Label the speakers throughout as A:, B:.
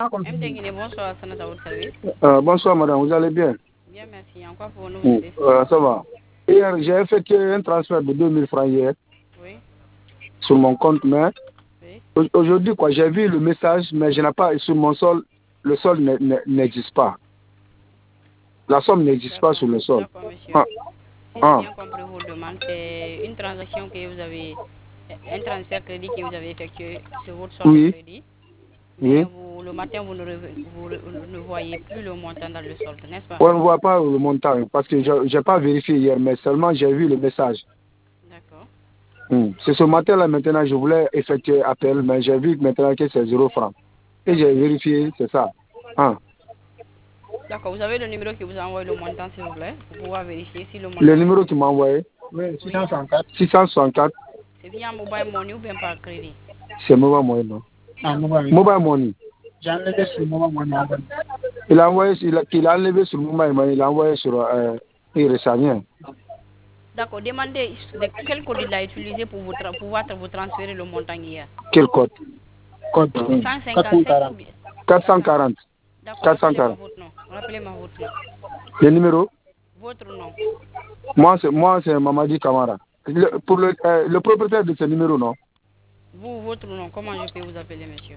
A: MTN, bonsoir, ça à votre service.
B: Bonsoir madame, vous allez bien?
A: Bien, merci. En quoi pour nous aider?
B: Ça va. Hier, j'ai effectué un transfert de 2000 francs hier.
A: Oui.
B: Sur mon compte, mais
A: oui.
B: Aujourd'hui, quoi, j'ai vu le message, mais je n'ai pas sur mon sol, le sol n'existe pas. La somme n'existe pas sur le sol.
A: D'accord, monsieur. Si j'ai bien compris vos demandes, c'est une transaction que vous avez, un transfert crédit que vous avez effectué sur votre solde de crédit. Mais le matin, vous ne voyez plus le montant dans le solde, n'est-ce pas?
B: On ne voit pas le montant parce que je n'ai pas vérifié hier, mais seulement j'ai vu le message.
A: D'accord.
B: C'est ce matin-là, maintenant, je voulais effectuer appel, mais j'ai vu maintenant que c'est 0 francs. Et j'ai vérifié, c'est ça.
A: D'accord, vous avez le numéro qui vous a envoyé le montant, s'il vous plaît, pour pouvoir vérifier si le montant...
B: Le numéro qui m'a envoyé?
C: Oui, 664.
B: 664.
A: C'est via Mobile Money ou bien par crédit?
B: C'est Mobile Money, non? Mobile Money.
C: J'ai enlevé sur Mobile Money.
B: Il a envoyé, il a enlevé sur Mobile Money, il a envoyé sur Irissanien.
A: D'accord, demandez quel code il a utilisé pour pouvoir vous transférer le montant hier.
B: Quel code?
C: Code
A: 157 ou bien
B: 440.
A: D'accord, rappelez-moi votre nom. Rappelez-moi votre nom.
B: Le numéro?
A: Votre nom.
B: Moi, c'est Mamadi Kamara. Pour le propriétaire de ce numéro, non?
A: Vous, votre nom, comment je peux vous appeler, monsieur?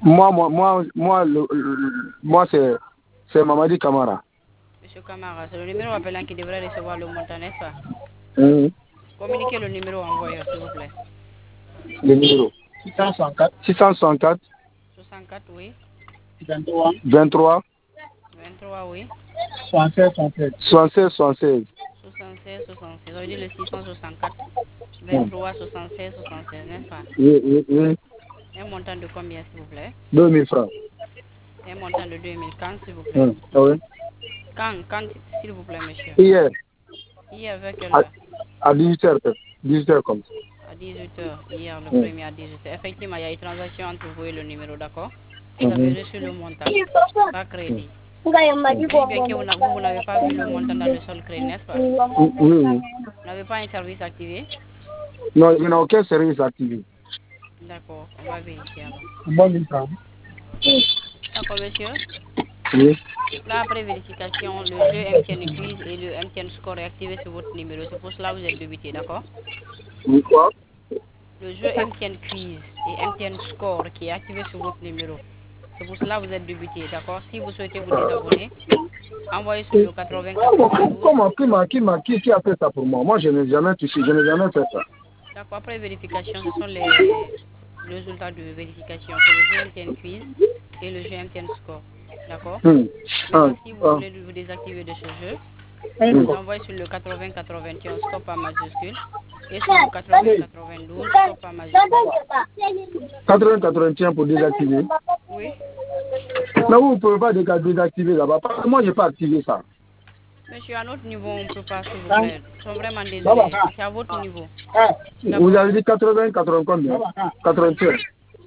B: Moi c'est Mamadi Kamara.
A: Monsieur Kamara, c'est le numéro appelant qui devrait recevoir le montant, n'est-ce pas? Communiquez le numéro envoyé, s'il vous plaît.
B: Le numéro?
C: 664.
B: 664.
A: 64, oui.
C: 23.
B: 23.
A: 23, oui.
C: 76, 76.
B: 76, 76.
A: 76, 76. On dit le 664. 23, 76, 76, n'est-ce pas?
B: Oui.
A: Un montant de combien, s'il vous plaît?
B: 2000 francs.
A: Un montant de 2000. Quand, s'il vous plaît?
B: Oui.
A: Quand, s'il vous plaît, monsieur?
B: Hier.
A: Hier, avec quelle heure?
B: À 18h. 18h comme ça.
A: À 18h. Hier, le premier à 18h. Effectivement, il y a une transaction entre vous et le numéro, d'accord? Vous avez reçu le montant par crédit. Bien que vous n'avez pas vu le montant dans le sol crédit, n'est-ce pas?
B: Oui.
A: Vous n'avez pas un service activé?
B: Non, il n'y a aucun service activé.
A: D'accord, on va vérifier alors. D'accord, monsieur?
B: Oui.
A: Là, après vérification, le jeu MTN Quiz et le MTN Score est activé sur votre numéro. C'est pour cela que vous êtes débité, d'accord?
B: Oui, quoi?
A: Le jeu MTN Quiz et MTN Score qui est activé sur votre numéro. C'est pour cela que vous êtes débité, d'accord? Si vous souhaitez vous désabonner, envoyez sur le 80
B: Comment? Qui a fait ça pour moi? Moi, je n'ai jamais touché, je n'ai jamais fait ça.
A: D'accord, après vérification, ce sont les résultats de vérification. C'est le jeu MTN Quiz et le jeu MTN Score. D'accord? Maintenant, si vous voulez vous désactiver de ce jeu, vous envoyez sur le 80-81 Stop en majuscule et sur le 80-92 Stop en majuscule.
B: 80-81 pour désactiver?
A: Oui.
B: Mais vous ne pouvez pas désactiver là-bas. Parce que moi, je n'ai pas activé ça.
A: Monsieur, à notre niveau, on ne peut pas, s'il vous plaît. Nous sommes vraiment désolés. C'est à votre niveau.
B: Vous avez dit 80 combien? 81.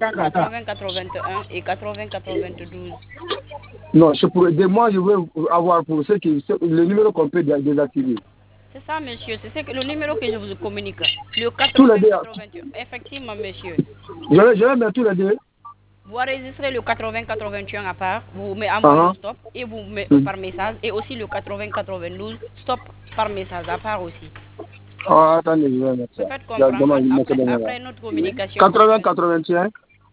A: 80-81 et 80-92.
B: Non, moi, je veux avoir pour ceux qui le numéro qu'on peut désactiver.
A: C'est ça, monsieur. C'est le numéro que je vous communique. Le 80-81. Effectivement, monsieur.
B: Je vais mettre tous les deux.
A: Vous enregistrez le 80-81 à part, vous envoyez le stop et vous mettez par message et aussi le 80-92 stop par message à part aussi.
B: Attendez, je vais mettre ça.
A: Faites comprendre après notre communication.
B: 80-81.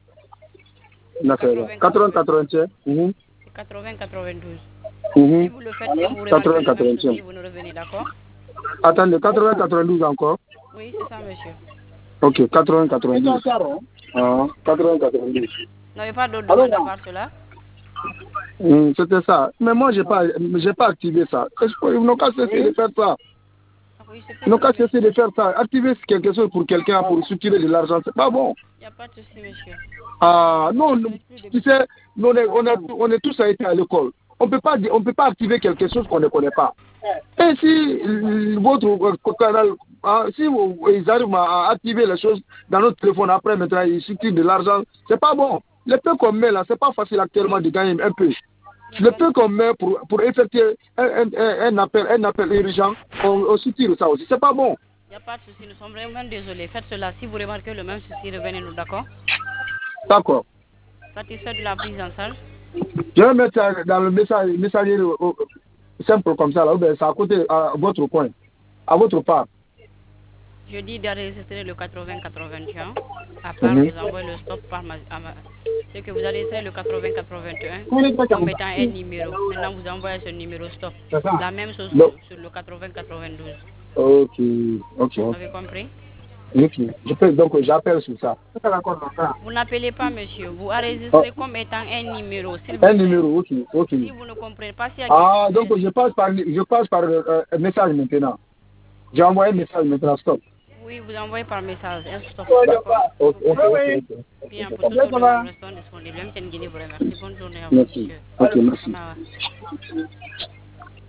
B: 80-81.
A: 80-92.
B: Si
A: vous le faites et vous remarquez le même souci, vous nous revenez, d'accord?
B: Attendez, 80-92 encore?
A: Oui, c'est ça, monsieur.
B: Ok, 80-92. 80-92.
A: Vous n'avez pas d'autre demande à part cela?
B: C'était ça. Mais moi, j'ai pas activé ça. Ils n'ont qu'à cesser de faire ça. Ils n'ont qu'à cesser de faire ça. Activer quelque chose pour quelqu'un, pour soutirer de l'argent, c'est pas bon.
A: Il n'y a pas de souci, monsieur.
B: Non, tu sais, on est tous été à l'école. On peut pas activer quelque chose qu'on ne connaît pas. Et si votre canal, si ils arrivent à activer les choses dans notre téléphone, après maintenant ils soutiennent de l'argent, c'est pas bon. Le peu qu'on met là, c'est pas facile actuellement de gagner un peu. Le peu qu'on met pour effectuer un appel urgent, on soutient ça aussi. C'est pas bon.
A: Il n'y a pas de souci, nous sommes vraiment désolés. Faites cela. Si vous remarquez le même souci, revenez-nous, d'accord?
B: D'accord.
A: Satisfait de la prise en charge?
B: Je vais mettre ça dans le messager simple comme ça, là, ou bien c'est à côté, à votre coin, à votre part.
A: Je dis d'enregistrer le 80-81. À part, vous envoyez le stop par c'est que vous allez essayer le 80-81 comme étant un numéro. Maintenant, vous envoyez ce numéro stop. La même chose sur le 80-92.
B: Ok.
A: Vous avez compris?
B: Ok. Donc, j'appelle sur ça.
A: Vous n'appelez pas, monsieur. Vous enregistrez comme étant un numéro.
B: Un numéro, ok.
A: Si vous ne comprenez pas, si
B: donc je passe par un message maintenant. J'ai envoyé un message maintenant, stop.
A: Oui, vous envoyez par message un stop.
B: Ok.
A: Bien, pour tout le monde, nous restons disponibles. Même Guinée vous remercie. Bonne journée à vous, monsieur.
B: Ok, merci.